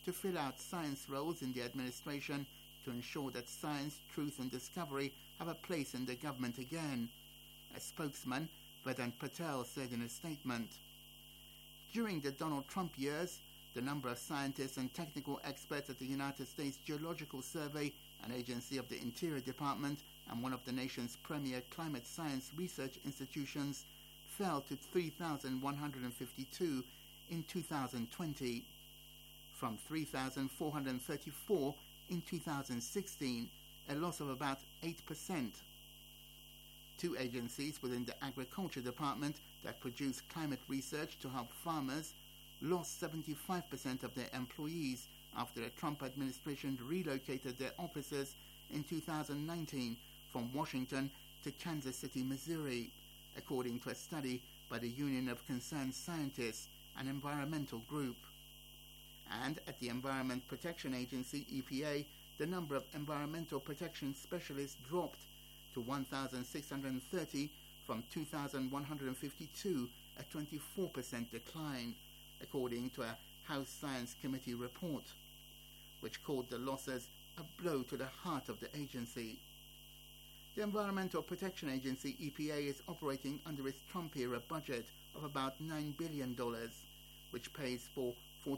to fill out science roles in the administration to ensure that science, truth and discovery have a place in the government again, a spokesman, Vedant Patel, said in a statement. During the Donald Trump years, the number of scientists and technical experts at the United States Geological Survey, an agency of the Interior Department and one of the nation's premier climate science research institutions, fell to 3,152 in 2020, from 3,434 in 2016, a loss of about 8%. Two agencies within the Agriculture Department that produce climate research to help farmers lost 75% of their employees after the Trump administration relocated their offices in 2019 from Washington to Kansas City, Missouri, according to a study by the Union of Concerned Scientists, an environmental group. And at the Environment Protection Agency, EPA, the number of environmental protection specialists dropped to 1,630 from 2,152, a 24% decline, according to a House Science Committee report, which called the losses a blow to the heart of the agency. The Environmental Protection Agency, EPA, is operating under its Trump-era budget of about $9 billion, which pays for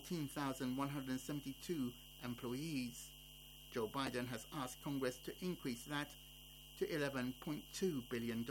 14,172 employees. Joe Biden has asked Congress to increase that to $11.2 billion.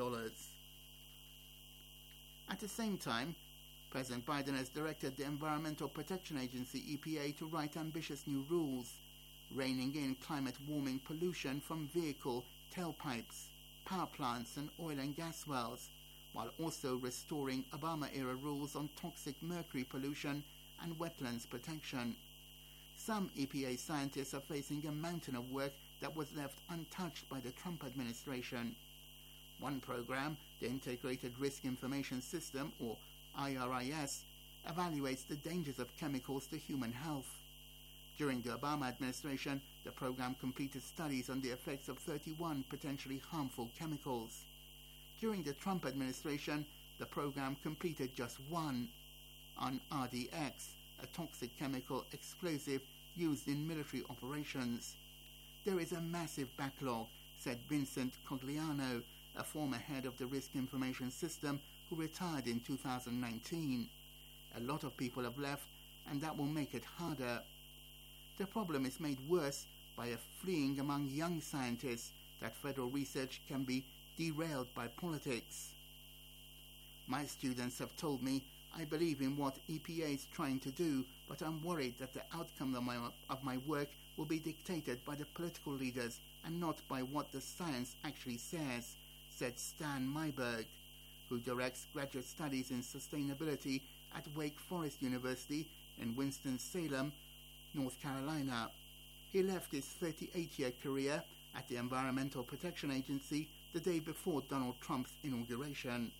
At the same time, President Biden has directed the Environmental Protection Agency, EPA, to write ambitious new rules, reining in climate warming pollution from vehicle tailpipes, power plants and oil and gas wells, while also restoring Obama-era rules on toxic mercury pollution and wetlands protection. Some EPA scientists are facing a mountain of work that was left untouched by the Trump administration. One program, the Integrated Risk Information System, or IRIS, evaluates the dangers of chemicals to human health. During the Obama administration, the program completed studies on the effects of 31 potentially harmful chemicals. During the Trump administration, the program completed just one, on RDX, a toxic chemical explosive used in military operations. There is a massive backlog, said Vincent Cogliano, a former head of the Risk Information System who retired in 2019. A lot of people have left, and that will make it harder. The problem is made worse by a fleeing among young scientists that federal research can be derailed by politics. My students have told me I believe in what EPA is trying to do, but I'm worried that the outcome of my work will be dictated by the political leaders and not by what the science actually says, said Stan Myberg, who directs graduate studies in sustainability at Wake Forest University in Winston-Salem, North Carolina. He left his 38-year career at the Environmental Protection Agency the day before Donald Trump's inauguration.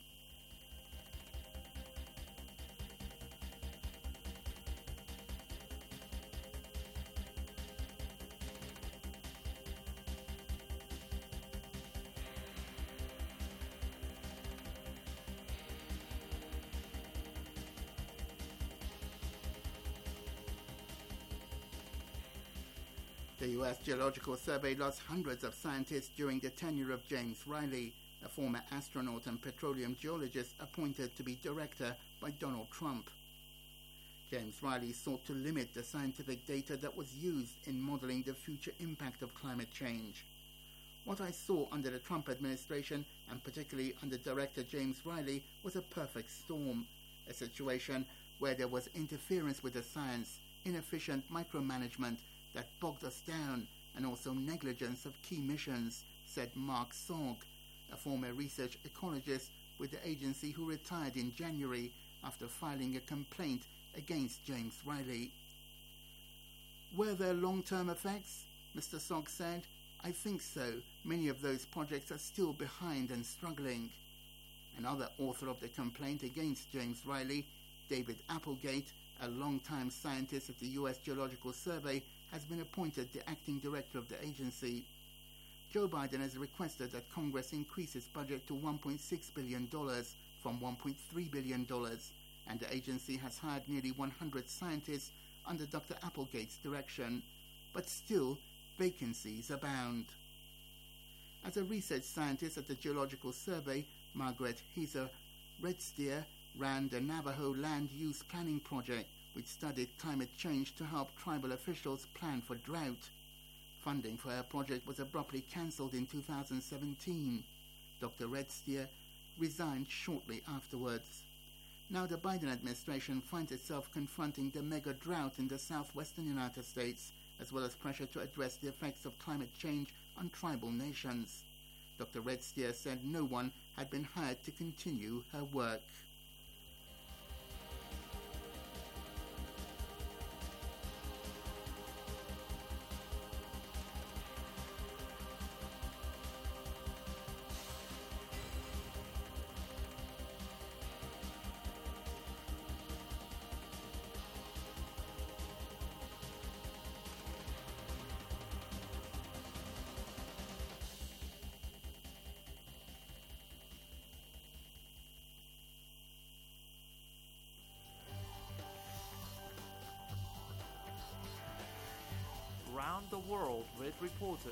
The U.S. Geological Survey lost hundreds of scientists during the tenure of James Riley, a former astronaut and petroleum geologist appointed to be director by Donald Trump. James Riley sought to limit the scientific data that was used in modeling the future impact of climate change. What I saw under the Trump administration, and particularly under Director James Riley, was a perfect storm, a situation where there was interference with the science, inefficient micromanagement that bogged us down, and also negligence of key missions, said Mark Sogg, a former research ecologist with the agency who retired in January after filing a complaint against James Riley. Were there long-term effects? Mr. Sogg said. I think so. Many of those projects are still behind and struggling. Another author of the complaint against James Riley, David Applegate, a long-time scientist at the U.S. Geological Survey, has been appointed the acting director of the agency. Joe Biden has requested that Congress increase its budget to $1.6 billion from $1.3 billion, and the agency has hired nearly 100 scientists under Dr. Applegate's direction, but still vacancies abound. As a research scientist at the Geological Survey, Margaret Heiser Redsteer ran the Navajo Land Use Planning Project, which studied climate change to help tribal officials plan for drought. Funding for her project was abruptly cancelled in 2017. Dr. Redsteer resigned shortly afterwards. Now the Biden administration finds itself confronting the mega drought in the southwestern United States, as well as pressure to address the effects of climate change on tribal nations. Dr. Redsteer said no one had been hired to continue her work. Around the world with reporters.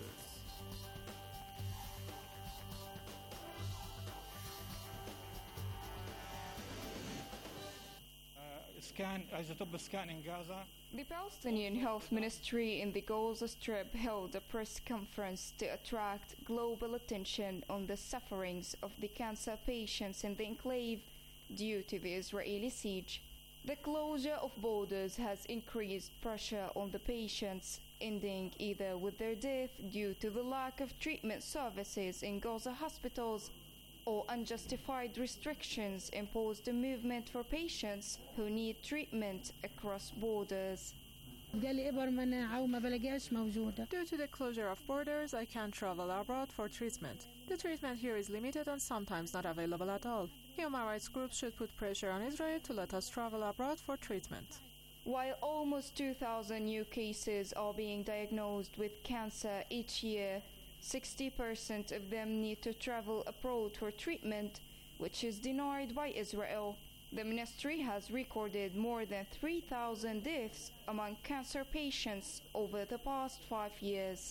Isotope scan in Gaza. The Palestinian Health Ministry in the Gaza Strip held a press conference to attract global attention on the sufferings of the cancer patients in the enclave due to the Israeli siege. The closure of borders has increased pressure on the patients, ending either with their death due to the lack of treatment services in Gaza hospitals or unjustified restrictions imposed on movement for patients who need treatment across borders. Due to the closure of borders, I can't travel abroad for treatment. The treatment here is limited and sometimes not available at all. Human rights groups should put pressure on Israel to let us travel abroad for treatment. While almost 2,000 new cases are being diagnosed with cancer each year, 60% of them need to travel abroad for treatment, which is denied by Israel. The ministry has recorded more than 3,000 deaths among cancer patients over the past 5 years.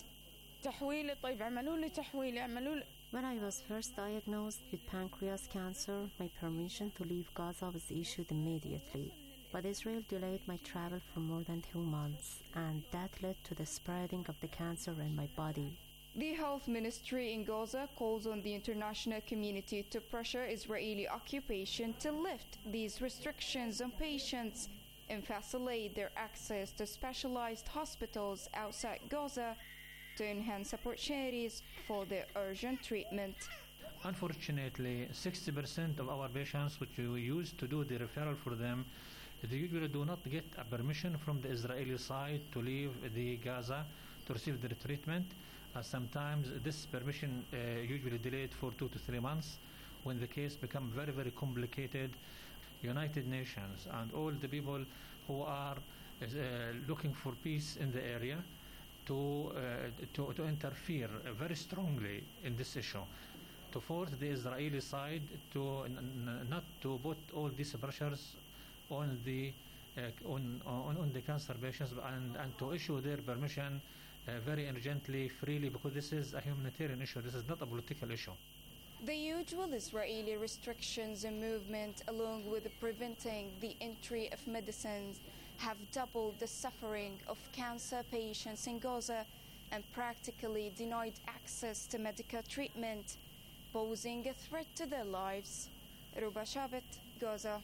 When I was first diagnosed with pancreas cancer, my permission to leave Gaza was issued immediately. But Israel delayed my travel for more than 2 months, and that led to the spreading of the cancer in my body. The health ministry in Gaza calls on the international community to pressure Israeli occupation to lift these restrictions on patients and facilitate their access to specialized hospitals outside Gaza to enhance opportunities for their urgent treatment. Unfortunately, 60% of our patients which we used to do the referral for them, they usually do not get a permission from the Israeli side to leave the Gaza to receive their treatment. Sometimes this permission usually delayed for 2 to 3 months. When the case becomes very, very complicated, United Nations and all the people who are looking for peace in the area to interfere very strongly in this issue, to force the Israeli side to not to put all these pressures on the cancer patients and to issue their permission very urgently, freely, because this is a humanitarian issue. This is not a political issue. The usual Israeli restrictions and movement, along with preventing the entry of medicines, have doubled the suffering of cancer patients in Gaza and practically denied access to medical treatment, posing a threat to their lives. Ruba Shabit, Gaza.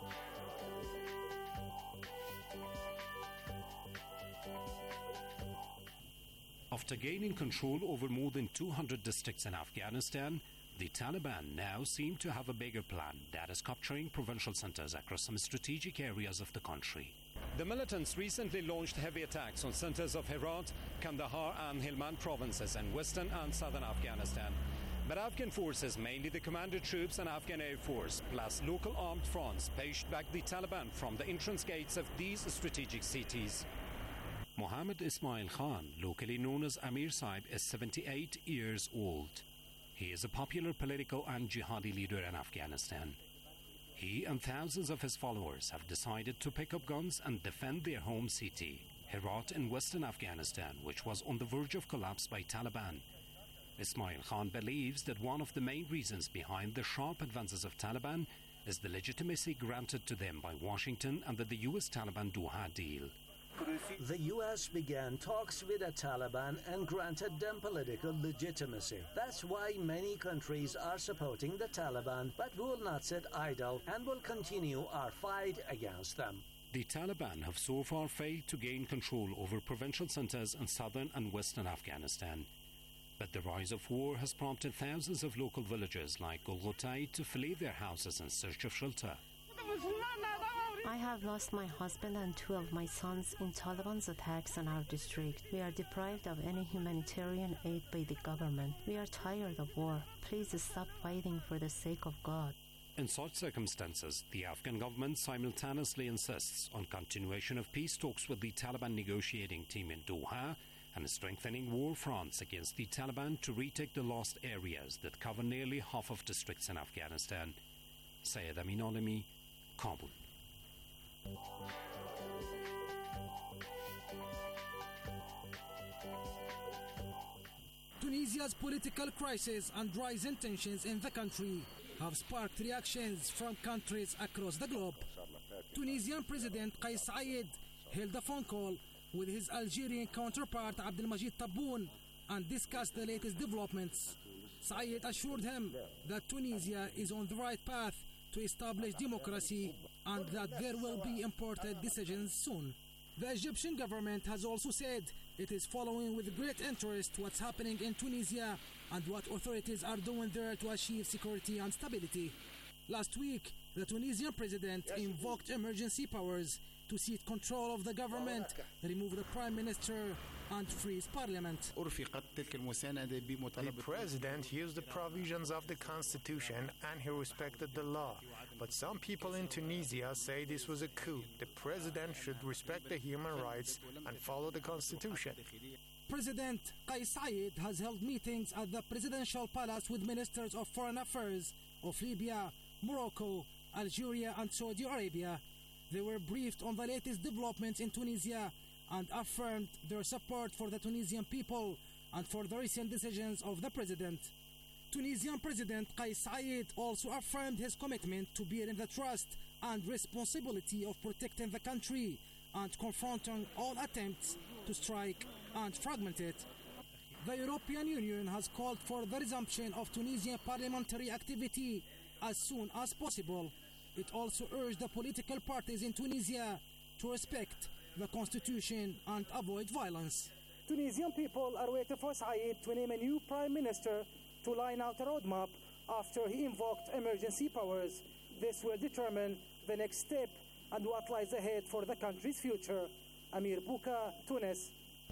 After gaining control over more than 200 districts in Afghanistan, the Taliban now seem to have a bigger plan, that is capturing provincial centers across some strategic areas of the country. The militants recently launched heavy attacks on centers of Herat, Kandahar and Helmand provinces in western and southern Afghanistan. But Afghan forces, mainly the commander troops and Afghan Air Force, plus local armed fronts, pushed back the Taliban from the entrance gates of these strategic cities. Mohammed Ismail Khan, locally known as Amir Saib, is 78 years old. He is a popular political and jihadi leader in Afghanistan. He He and thousands of his followers have decided to pick up guns and defend their home city, Herat in western Afghanistan, which was on the verge of collapse by Taliban. Ismail Khan believes that one of the main reasons behind the sharp advances of Taliban is the legitimacy granted to them by Washington under the US-Taliban Doha deal. The U.S. began talks with the Taliban and granted them political legitimacy. That's why many countries are supporting the Taliban, but will not sit idle and will continue our fight against them. The Taliban have so far failed to gain control over provincial centers in southern and western Afghanistan. But the rise of war has prompted thousands of local villagers like Golgotai to flee their houses in search of shelter. I have lost my husband and 2 of my sons in Taliban's attacks on our district. We are deprived of any humanitarian aid by the government. We are tired of war. Please stop fighting for the sake of God. In such circumstances, the Afghan government simultaneously insists on continuation of peace talks with the Taliban negotiating team in Doha and strengthening war fronts against the Taliban to retake the lost areas that cover nearly half of districts in Afghanistan. Syed Amin Alami, Kabul. Tunisia's political crisis and rising tensions in the country have sparked reactions from countries across the globe. Tunisian President Kais Saied held a phone call with his Algerian counterpart Abdelmajid Tebboune and discussed the latest developments. Saied assured him that Tunisia is on the right path to establish democracy and that there will be important decisions soon. The Egyptian government has also said it is following with great interest what's happening in Tunisia and what authorities are doing there to achieve security and stability. Last week, the Tunisian president invoked emergency powers to seize control of the government, remove the prime minister, and freeze parliament. The president used the provisions of the constitution and he respected the law. But some people in Tunisia say this was a coup. The president should respect the human rights and follow the constitution. President Kais Saied has held meetings at the presidential palace with ministers of foreign affairs of Libya, Morocco, Algeria, and Saudi Arabia. They were briefed on the latest developments in Tunisia and affirmed their support for the Tunisian people and for the recent decisions of the president. Tunisian President Kais Saied also affirmed his commitment to bearing the trust and responsibility of protecting the country and confronting all attempts to strike and fragment it. The European Union has called for the resumption of Tunisian parliamentary activity as soon as possible. It also urged the political parties in Tunisia to respect the constitution and avoid violence. Tunisian people are waiting for Saied to name a new prime minister to line out a roadmap after he invoked emergency powers. This will determine the next step and what lies ahead for the country's future. Amir Bouka, Tunis.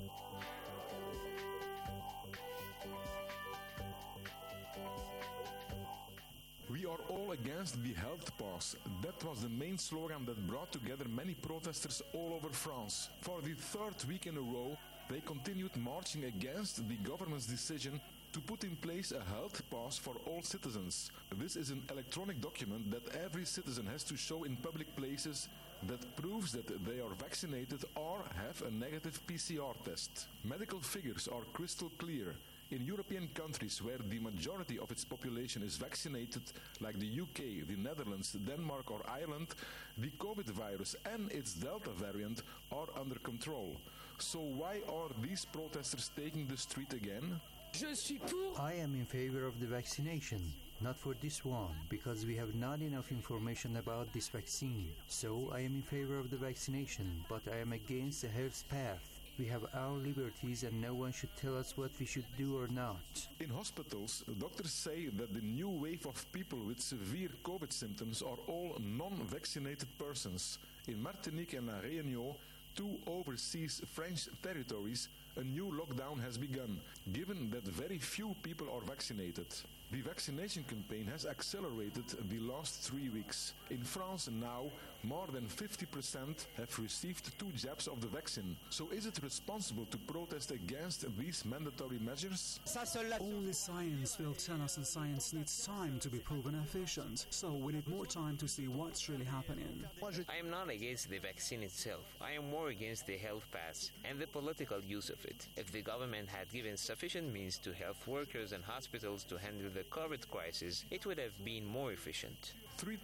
We are all against the health pass. That was the main slogan that brought together many protesters all over France. For the 3rd week in a row, they continued marching against the government's decision to put in place a health pass for all citizens. This is an electronic document that every citizen has to show in public places that proves that they are vaccinated or have a negative PCR test. Medical figures are crystal clear. In European countries where the majority of its population is vaccinated, like the UK, the Netherlands, Denmark or Ireland, the COVID virus and its Delta variant are under control. So why are these protesters taking the street again? I am in favor of the vaccination. Not for this one, because we have not enough information about this vaccine. So I am in favor of the vaccination, but I am against the health path. We have our liberties and no one should tell us what we should do or not. In hospitals, doctors say that the new wave of people with severe COVID symptoms are all non-vaccinated persons. In Martinique and La Réunion, 2 overseas French territories, a new lockdown has begun, given that very few people are vaccinated. The vaccination campaign has accelerated the last 3 weeks. In France now, more than 50% have received 2 jabs of the vaccine. So is it responsible to protest against these mandatory measures? Only science will tell us, and science needs time to be proven efficient. So we need more time to see what's really happening. I am not against the vaccine itself. I am more against the health pass and the political use of it. If the government had given sufficient means to health workers and hospitals to handle the COVID crisis, it would have been more efficient.